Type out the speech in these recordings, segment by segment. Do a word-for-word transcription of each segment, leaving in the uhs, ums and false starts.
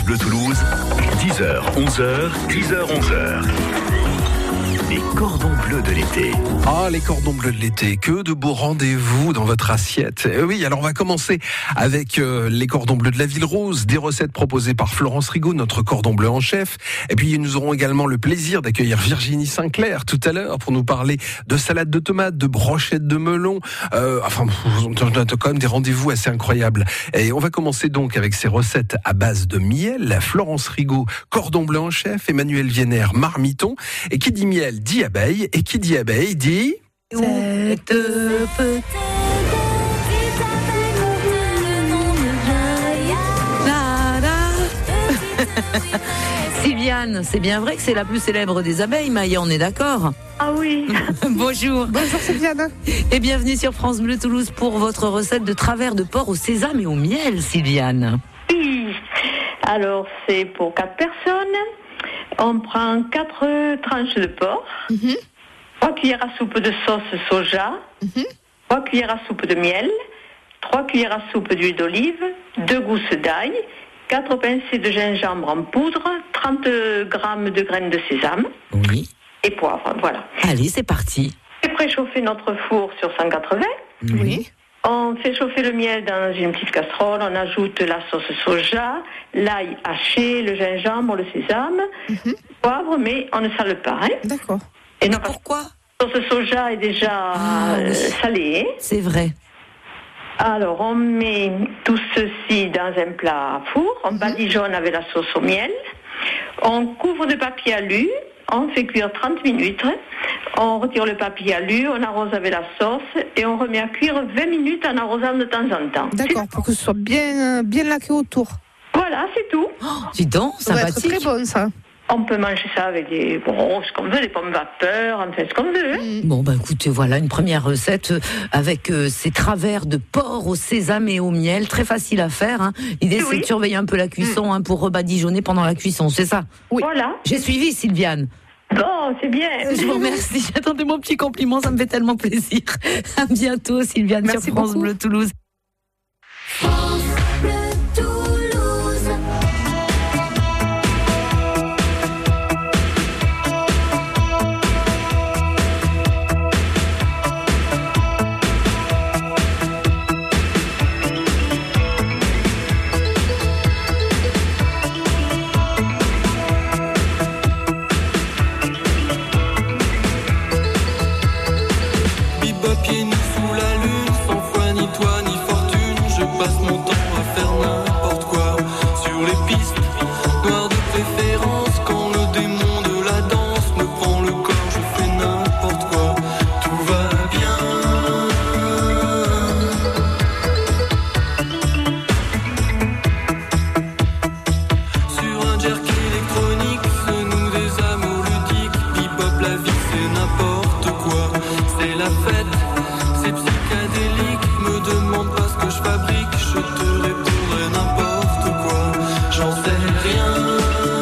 Bleu Toulouse, dix heures, onze heures, dix heures, onze heures. Les cordons bleus de l'été. Ah, les cordons bleus de l'été, que de beaux rendez-vous dans votre assiette. Euh, oui, alors on va commencer avec euh, les cordons bleus de la Ville Rose, des recettes proposées par Florence Rigaud, notre cordon bleu en chef. Et puis nous aurons également le plaisir d'accueillir Virginie Sinclair tout à l'heure pour nous parler de salade de tomates, de brochettes de melon. Euh, enfin, on a quand même des rendez-vous assez incroyables. Et on va commencer donc avec ces recettes à base de miel. Florence Rigaud, cordon bleu en chef. Emmanuel Vienner, marmiton. Et qui dit miel dit abeille, et qui dit abeille dit... Cette petite Sylviane, c'est bien vrai que c'est la plus célèbre des abeilles, Maïa, on est d'accord? Ah oui. Bonjour. Bonjour Sylviane. Et bienvenue sur France Bleu Toulouse pour votre recette de travers de porc au sésame et au miel, Sylviane. Oui. Alors, c'est pour quatre personnes. On prend quatre tranches de porc, Mm-hmm. trois cuillères à soupe de sauce soja, Mm-hmm. trois cuillères à soupe de miel, trois cuillères à soupe d'huile d'olive, deux gousses d'ail, quatre pincées de gingembre en poudre, trente grammes de graines de sésame Oui. et poivre, voilà. Allez, c'est parti. Et préchauffer notre four sur cent quatre-vingts. Oui. On fait chauffer le miel dans une petite casserole, on ajoute la sauce soja, l'ail haché, le gingembre, le sésame, Mm-hmm. poivre, mais on ne sale pas. Hein. D'accord. Et Mais non, parce pourquoi? que la sauce soja est déjà Ah, euh, oui. salée. C'est vrai. Alors, on met tout ceci dans un plat à four, on badigeonne avec la sauce au miel, on couvre de papier alu, on fait cuire trente minutes, on retire le papier alu, on arrose avec la sauce et on remet à cuire vingt minutes en arrosant de temps en temps. D'accord, pour que ce soit bien, bien laqué autour. Voilà, c'est tout. Oh, dis donc, Ça va être sympathique. très bon, ça. On peut manger ça avec des, bon, ce qu'on veut, des pommes vapeur, enfin ce qu'on veut. Hein. Bon, bah écoutez, voilà une première recette euh, avec euh, ces travers de porc au sésame et au miel. Très facile à faire. Hein. L'idée, Oui. c'est de surveiller un peu la cuisson hein, pour rebadigeonner pendant la cuisson, c'est ça? Oui. Voilà. J'ai suivi, Sylviane. Bon, c'est bien. Je vous remercie. Attendez mon petit compliment, ça me fait tellement plaisir. À bientôt, Sylviane, Merci sur France beaucoup. Bleu Toulouse. Bebop pieds nus sous la lune, sans foi ni toi ni fortune. Je passe mon temps à faire n'importe quoi sur les pistes noires de préférence. Quand le démon de la danse me prend le corps, je fais n'importe quoi. Tout va bien. Sur un jerk électronique, se nouent des amours ludiques. Bebop, la vie c'est n'importe quoi. C'est la fête, c'est psychédélique. Me demande pas ce que je fabrique, je te répondrai n'importe quoi. J'en sais rien.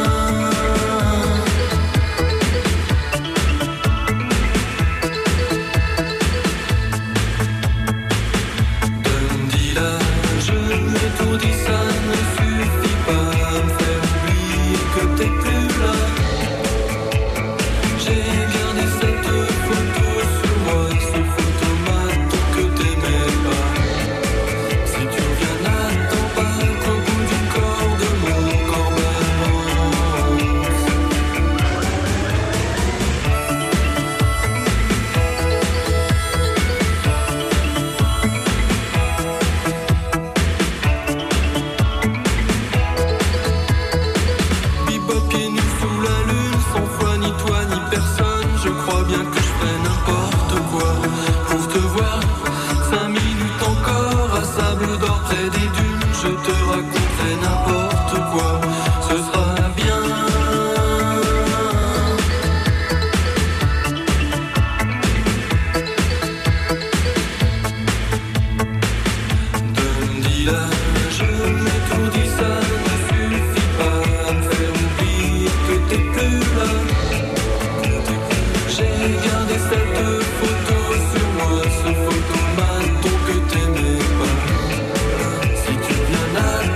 Donne-dis-la, je l'ai tout dit, ça ne suffit pas à me faire oublier que t'es plus là. J'ai gardé cette photo sur moi, ce photomaton que t'aimais pas. Si tu reviens, n'attends pas qu'au bout du corps de mon corps balance. Bebop pieds nus sous la lune, sans foi ni toi ni personne. Je crois bien que je ferais n'importe quoi pour te voir. Cinq minutes encore à sable d'or près des dunes. Je te raconterai n'importe quoi. Ce sera bien. Donne-dis-la, je l'ai tout dit, ça ne suffit pas à me faire oublier que t'es plus là. J'ai gardé cette photo sur moi, ce photomaton que t'aimais pas. Si tu viens,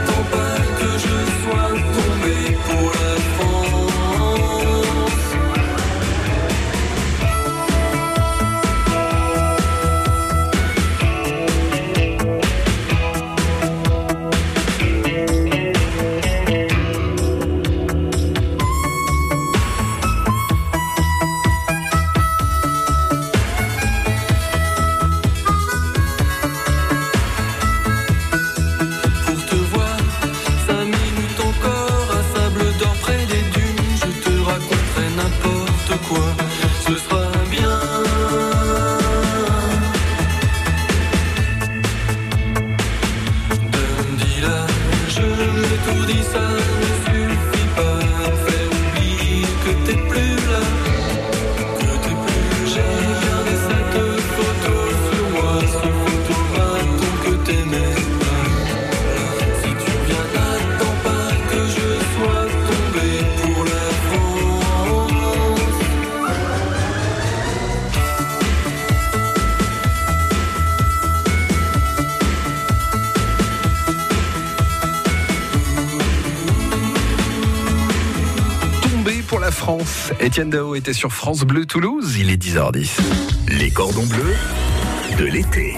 la France. Étienne Dao était sur France Bleu Toulouse, il est dix heures dix. Les cordons bleus de l'été.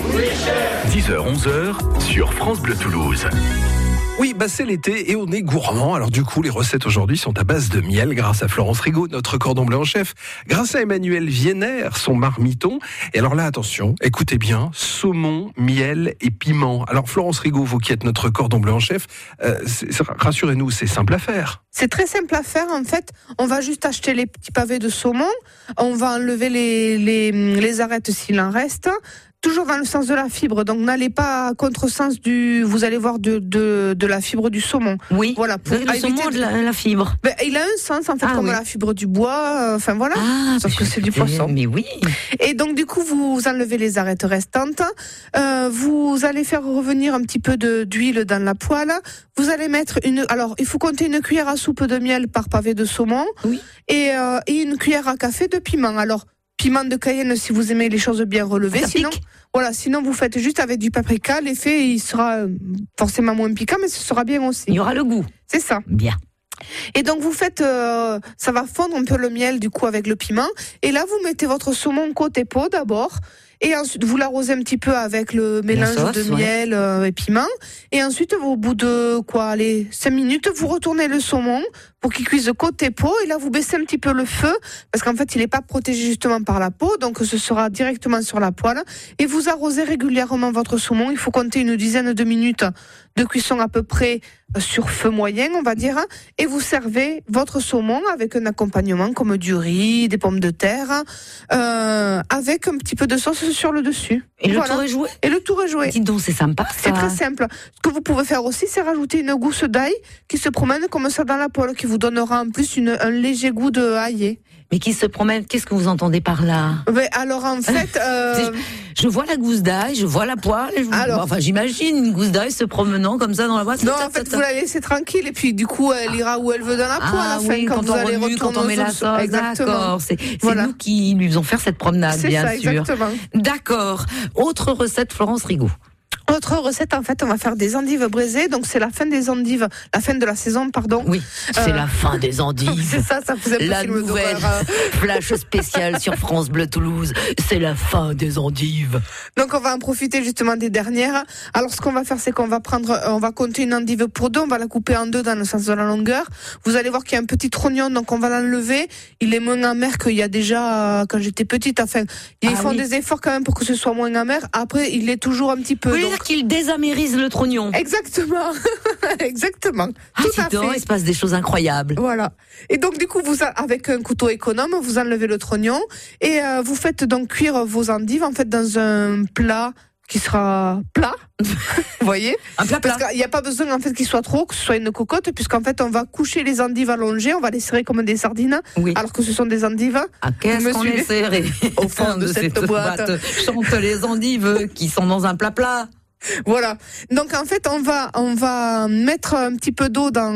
dix heures onze heures sur France Bleu Toulouse. Oui, bah c'est l'été et on est gourmand. Alors du coup, les recettes aujourd'hui sont à base de miel grâce à Florence Rigaud, notre cordon bleu en chef. Grâce à Emmanuel Vienner, son marmiton. Et alors là, attention, écoutez bien, saumon, miel et piment. Alors Florence Rigaud, vous qui êtes notre cordon bleu en chef, euh, c'est, rassurez-nous, c'est simple à faire. C'est très simple à faire. En fait, on va juste acheter les petits pavés de saumon. On va enlever les, les, les arêtes s'il en reste. Toujours dans le sens de la fibre, donc n'allez pas à contresens du. Vous allez voir de de, de la fibre du saumon. Oui. Voilà. Pour le saumon de la, la fibre. Ben, il a un sens en fait ah, comme oui. la fibre du bois. Enfin euh, voilà. Ah, sauf que c'est du poisson. Mais oui. Et donc du coup vous enlevez les arêtes restantes. Euh, vous allez faire revenir un petit peu de d'huile dans la poêle. Vous allez mettre une. Alors il faut compter une cuillère à soupe de miel par pavé de saumon. Oui. Et euh, et une cuillère à café de piment. Alors piment de Cayenne si vous aimez les choses bien relevées. Ça sinon. pique. Voilà, sinon vous faites juste avec du paprika, l'effet il sera forcément moins piquant, mais ce sera bien aussi. Il y aura le goût. C'est ça. Bien. Et donc vous faites, euh, ça va fondre un peu le miel du coup avec le piment. Et là vous mettez votre saumon côté peau d'abord. Et ensuite, vous l'arrosez un petit peu avec le mélange sauce, de ouais. miel euh, et piment. Et ensuite, au bout de quoi, allez, cinq minutes, vous retournez le saumon pour qu'il cuise côté peau. Et là, vous baissez un petit peu le feu parce qu'en fait, il n'est pas protégé justement par la peau. Donc, ce sera directement sur la poêle. Et vous arrosez régulièrement votre saumon. Il faut compter une dizaine de minutes de cuisson à peu près sur feu moyen, on va dire. Et vous servez votre saumon avec un accompagnement comme du riz, des pommes de terre, euh, avec un petit peu de sauce sur le dessus. Et le Voilà. tour est joué. Et le tour est joué. Dis donc, c'est sympa ça. C'est très simple. Ce que vous pouvez faire aussi, c'est rajouter une gousse d'ail qui se promène comme ça dans la poêle, qui vous donnera en plus une, un léger goût de aillé. Mais qui se promène, qu'est-ce que vous entendez par là? Mais alors en fait, euh... je vois la gousse d'ail, je vois la poêle. Je... Alors... Enfin, j'imagine une gousse d'ail se promenant comme ça dans la boîte. non, en fait, vous la laissez tranquille et puis du coup, elle ira où elle veut dans la poêle ah, à la fin oui, quand, quand vous on allez remue, retourner quand on met la sauce. Exactement. D'accord. C'est, c'est voilà. nous qui lui faisons faire cette promenade, c'est bien ça, sûr. Exactement. D'accord. Autre recette, Florence Rigaud. Autre recette, en fait, on va faire des endives braisées. Donc, c'est la fin des endives, la fin de la saison, pardon. Oui, c'est Euh, la fin des endives. C'est ça, ça faisait un peu La film nouvelle d'horreur. flash spécial sur France Bleu Toulouse. C'est la fin des endives. Donc, on va en profiter justement des dernières. Alors, ce qu'on va faire, c'est qu'on va prendre, on va compter une endive pour deux. On va la couper en deux dans le sens de la longueur. Vous allez voir qu'il y a un petit trognon, donc on va l'enlever. Il est moins amer qu'il y a déjà euh, quand j'étais petite. Enfin, ils Ah font oui. des efforts quand même pour que ce soit moins amer. Après, il est toujours un petit peu. Vous voulez donc- dire qu'il désamérise le trognon? Exactement, exactement. Ah, Tout dis à donc, fait. il se passe des choses incroyables. Voilà. Et donc du coup, vous a- avec un couteau économe, vous enlevez le trognon et euh, vous faites donc cuire vos endives en fait dans un plat qui sera plat. Vous voyez? Un plat plat. Parce qu'il n'y a pas besoin en fait qu'il soit trop, que ce soit une cocotte, puisqu'en fait on va coucher les endives allongées, on va les serrer comme des sardines, Oui. alors que ce sont des endives. Ah, qu'est-ce me qu'on suivez est serré Au fond de cette boîte. Chante les endives qui sont dans un plat plat. Voilà. Donc en fait, on va on va mettre un petit peu d'eau dans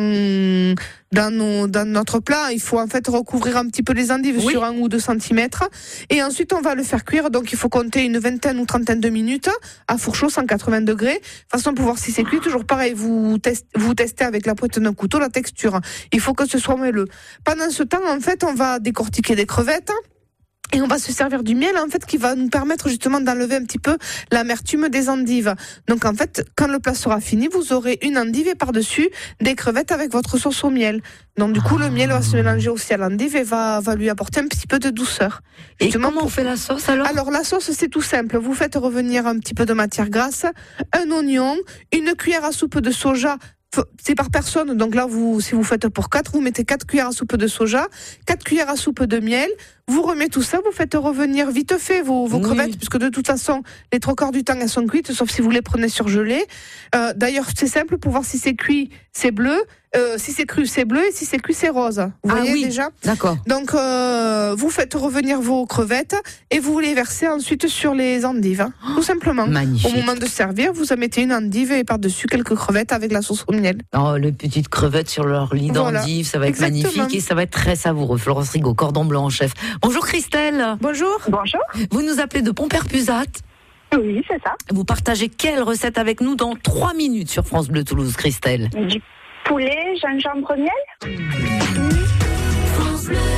dans nos dans notre plat. Il faut en fait recouvrir un petit peu les endives Oui. sur un ou deux centimètres. Et ensuite, on va le faire cuire. Donc il faut compter une vingtaine ou trentaine de minutes à four chaud, cent quatre-vingts degrés. Façon pour voir si c'est cuit. Toujours pareil, vous testez vous testez avec la pointe d'un couteau la texture. Il faut que ce soit moelleux. Pendant ce temps, en fait, on va décortiquer des crevettes. Et on va se servir du miel, en fait, qui va nous permettre justement d'enlever un petit peu l'amertume des endives. Donc, en fait, quand le plat sera fini, vous aurez une endive et par-dessus des crevettes avec votre sauce au miel. Donc, du coup, le miel va se mélanger aussi à l'endive et va, va lui apporter un petit peu de douceur. Et Justement, comment on pour- fait la sauce alors? Alors, la sauce, c'est tout simple. Vous faites revenir un petit peu de matière grasse, un oignon, une cuillère à soupe de soja. F- C'est par personne, donc là, vous, si vous faites pour quatre, vous mettez quatre cuillères à soupe de soja, quatre cuillères à soupe de miel, vous remettez tout ça, vous faites revenir vite fait vos, vos Oui. crevettes, puisque de toute façon, les trois quarts du temps, elles sont cuites, sauf si vous les prenez surgelées. Euh, d'ailleurs, c'est simple, pour voir si c'est cuit, c'est bleu, euh, si c'est cru, c'est bleu, et si c'est cuit, c'est rose. Vous Ah voyez oui. déjà? D'accord. Donc, euh, vous faites revenir vos crevettes, et vous les versez ensuite sur les endives, hein, tout simplement. Magnifique. Au moment de servir, vous en mettez une endive et par-dessus quelques crevettes avec la sauce au miel. Oh, les petites crevettes sur leur lit Voilà. d'endives, ça va être Exactement. magnifique et ça va être très savoureux. Florence Rigaud, cordon blanc en chef. Bonjour Christelle. Bonjour. Bonjour. Vous nous appelez de Pontperpuzat. Oui, c'est ça. Vous partagez quelle recette avec nous dans trois minutes sur France Bleu Toulouse, Christelle? Du poulet, gingembre, miel. France Bleu.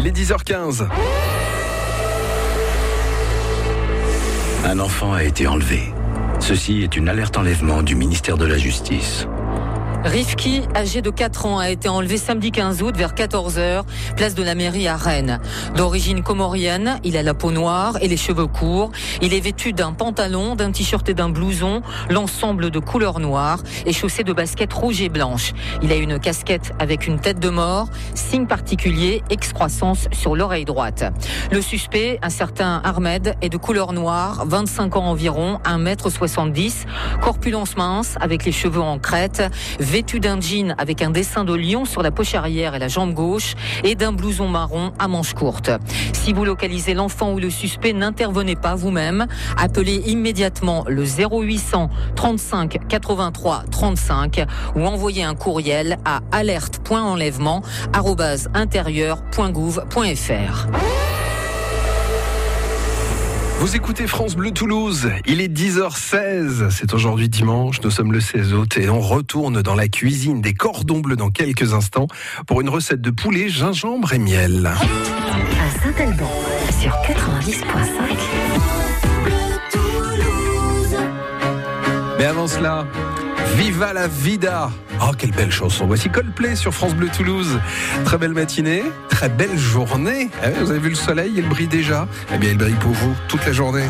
Il est dix heures quinze. Un enfant a été enlevé. Ceci est une alerte enlèvement du ministère de la Justice. Rifki, âgé de quatre ans, a été enlevé samedi quinze août vers quatorze heures, place de la mairie à Rennes. D'origine comorienne, il a la peau noire et les cheveux courts. Il est vêtu d'un pantalon, d'un t-shirt et d'un blouson, l'ensemble de couleur noire et chaussé de baskets rouges et blanches. Il a une casquette avec une tête de mort, signe particulier, excroissance sur l'oreille droite. Le suspect, un certain Ahmed, est de couleur noire, vingt-cinq ans environ, un mètre soixante-dix, corpulence mince avec les cheveux en crête, vêtu d'un jean avec un dessin de lion sur la poche arrière et la jambe gauche et d'un blouson marron à manches courtes. Si vous localisez l'enfant ou le suspect, n'intervenez pas vous-même. Appelez immédiatement le zéro huit cent trente-cinq quatre-vingt-trois trente-cinq ou envoyez un courriel à alerte point enlèvement arobase intérieur point gouv point f r. Vous écoutez France Bleu Toulouse, il est dix heures seize, c'est aujourd'hui dimanche, nous sommes le seize août et on retourne dans la cuisine des Cordons Bleus dans quelques instants pour une recette de poulet, gingembre et miel. À Saint-Alban, sur quatre-vingt-dix point cinq. Mais avant cela, Viva la Vida! Oh, quelle belle chanson. Voici Coldplay sur France Bleu Toulouse. Très belle matinée, très belle journée. Eh, vous avez vu le soleil, il brille déjà. Eh bien, il brille pour vous toute la journée.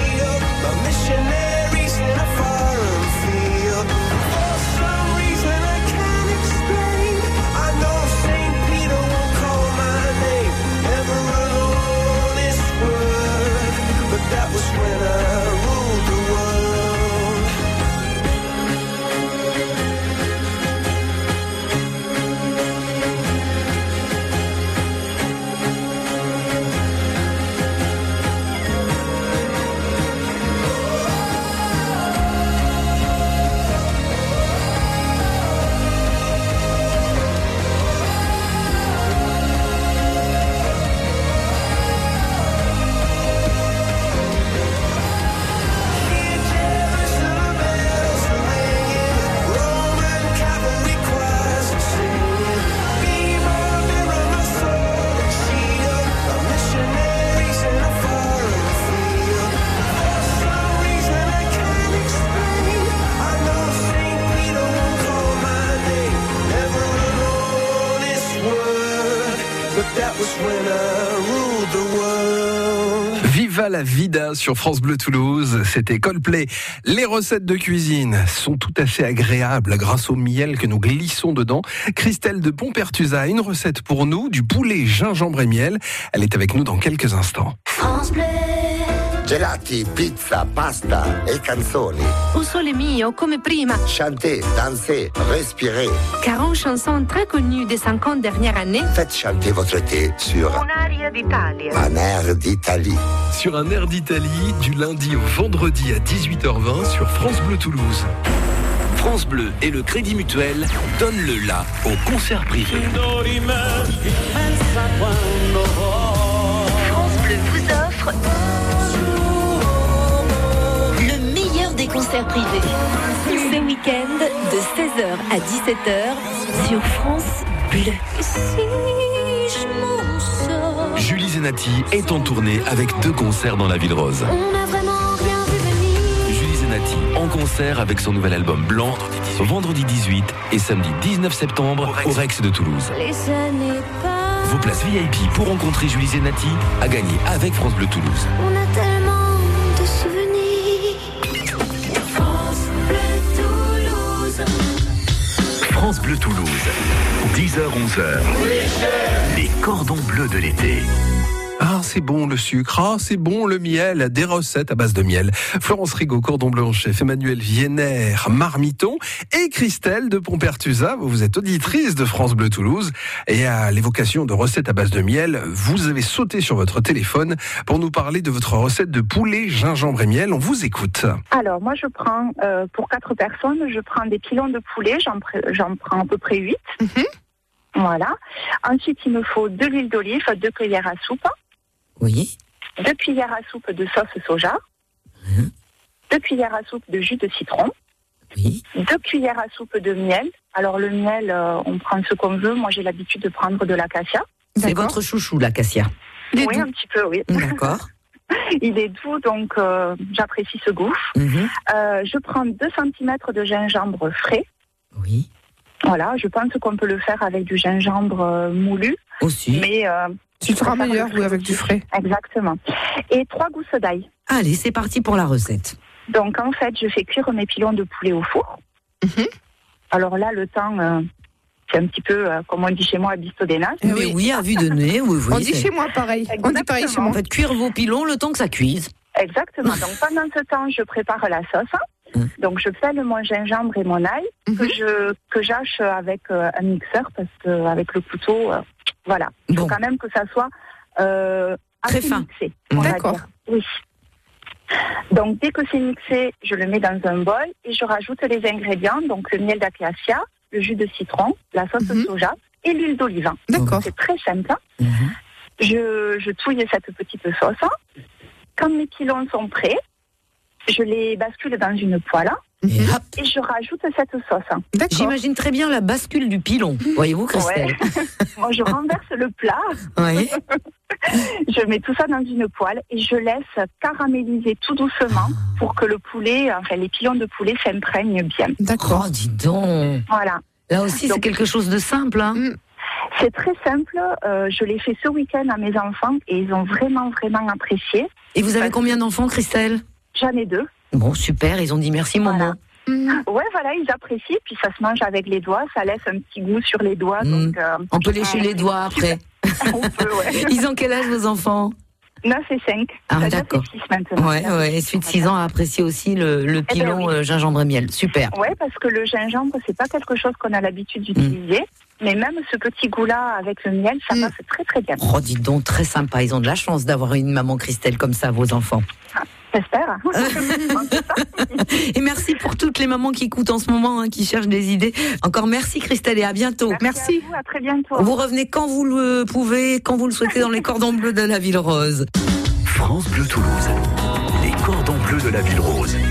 Missionaries in a foreign field. For some reason I Viva la vida sur France Bleu Toulouse. C'était Coldplay. Les recettes de cuisine sont tout à fait agréables grâce au miel que nous glissons dedans. Christelle de Pompertusa a une recette pour nous du poulet gingembre et miel. Elle est avec nous dans quelques instants. France Bleu. Gelati, pizza, pasta e canzoni. Au sole mio, come prima. Chantez, dansez, respirez. quarante chansons très connues des cinquante dernières années. Faites chanter votre thé sur Un aria d'Italie. Un air d'Italie. Sur un air d'Italie, du lundi au vendredi à dix-huit heures vingt sur France Bleu Toulouse. France Bleu et le Crédit Mutuel donnent le la au concert privé. France Bleu vous offre le meilleur des concerts privés. Ce week-end, de seize heures à dix-sept heures, sur France Bleu. Julie Zenati est en tournée avec deux concerts dans la Ville Rose. On a vraiment rien vu venir. Julie Zenati en concert avec son nouvel album Blanc, vendredi dix-huit et samedi dix-neuf septembre au Rex de Toulouse. Les années passent. Vos places V I P pour rencontrer Julie Zenati à gagner avec France Bleu Toulouse. On a tellement de souvenirs. France Bleu Toulouse. France Bleu Toulouse, dix heures onze heures. Les cordons bleus de l'été. Ah, c'est bon le sucre, ah, c'est bon le miel, des recettes à base de miel. Florence Rigaud, cordon bleu en chef, Emmanuel Vienner, marmiton et Christelle de Pompertusa. Vous êtes auditrice de France Bleu Toulouse et à l'évocation de recettes à base de miel, vous avez sauté sur votre téléphone pour nous parler de votre recette de poulet, gingembre et miel. On vous écoute. Alors, moi, je prends, euh, pour quatre personnes, je prends des pilons de poulet, j'en, pr- j'en prends à peu près huit. Mhm. Voilà. Ensuite, il me faut de l'huile d'olive, deux cuillères à soupe. Oui. Deux cuillères à soupe de sauce soja, Mmh. deux cuillères à soupe de jus de citron, Oui. deux cuillères à soupe de miel. Alors le miel, euh, on prend ce qu'on veut. Moi, j'ai l'habitude de prendre de l'acacia. C'est D'accord. votre chouchou, l'acacia. Il est Oui, doux. un petit peu, oui. D'accord. Il est doux, donc euh, j'apprécie ce goût. Mhm. Euh, je prends deux centimètres de gingembre frais. Oui. Voilà, je pense qu'on peut le faire avec du gingembre euh, moulu, Aussi. mais euh, Tu feras je préfère meilleur, le oui, avec du frais. Exactement. Et trois gousses d'ail. Allez, c'est parti pour la recette. Donc en fait, je fais cuire mes pilons de poulet au four. Mhm. Alors là, le temps, euh, c'est un petit peu, euh, comme on dit chez moi, à bistodénage. Eh Mais oui. oui, à vue de nez, oui, oui. On dit c'est- chez moi pareil. On dit pareil chez En moi. fait, cuire vos pilons le temps que ça cuise. Exactement. Donc pendant ce temps, je prépare la sauce. Mm. Donc je pèle mon gingembre et mon ail Mhm. que je que j'hache avec euh, un mixeur parce que avec le couteau, euh, voilà. Il faut Bon. quand même que ça soit euh, Très assez fin. mixé. on va D'accord. dire. Oui. Donc dès que c'est mixé, je le mets dans un bol et je rajoute les ingrédients, donc le miel d'acacia, le jus de citron, la sauce Mhm. soja et l'huile d'olive. D'accord. C'est très simple. Mhm. Je, je touille cette petite sauce. Quand mes pilons sont prêts, je les bascule dans une poêle Et hop. et je rajoute cette sauce. D'accord. J'imagine très bien la bascule du pilon. Voyez-vous, Christelle? Moi, je renverse le plat, Ouais. je mets tout ça dans une poêle et je laisse caraméliser tout doucement pour que le poulet, enfin les pilons de poulet s'imprègnent bien. D'accord. Oh, dis donc. Voilà. Là aussi, c'est Donc- quelque chose de simple. Hein. Mm. C'est très simple. euh, je l'ai fait ce week-end à mes enfants et ils ont vraiment, vraiment apprécié. Et vous avez combien d'enfants, Christelle? J'en ai deux. Bon, super, ils ont dit merci, maman. Voilà. Mhm. Ouais, voilà, ils apprécient. Puis ça se mange avec les doigts. Ça laisse un petit goût sur les doigts. Mm. Donc, euh, On peut lécher les doigts après. on peut, ouais. Ils ont quel âge, vos enfants? neuf et cinq. Ah, neuf d'accord. et six maintenant. Ouais, ouais. Et suite de six ans, a apprécié aussi le, le ben pilon oui. euh, gingembre et miel. Super. Ouais, parce que le gingembre, c'est pas quelque chose qu'on a l'habitude d'utiliser. Mais même ce petit goût-là avec le miel, ça Mm. passe très très bien. Oh, dis donc, très sympa. Ils ont de la chance d'avoir une maman Christelle comme ça, vos enfants. J'espère. Et merci pour toutes les mamans qui écoutent en ce moment, hein, qui cherchent des idées. Encore merci, Christelle, et à bientôt. Merci. À vous, à très bientôt. Vous revenez quand vous le pouvez, quand vous le souhaitez, dans les cordons bleus de la Ville Rose. France Bleu Toulouse, les cordons bleus de la Ville Rose.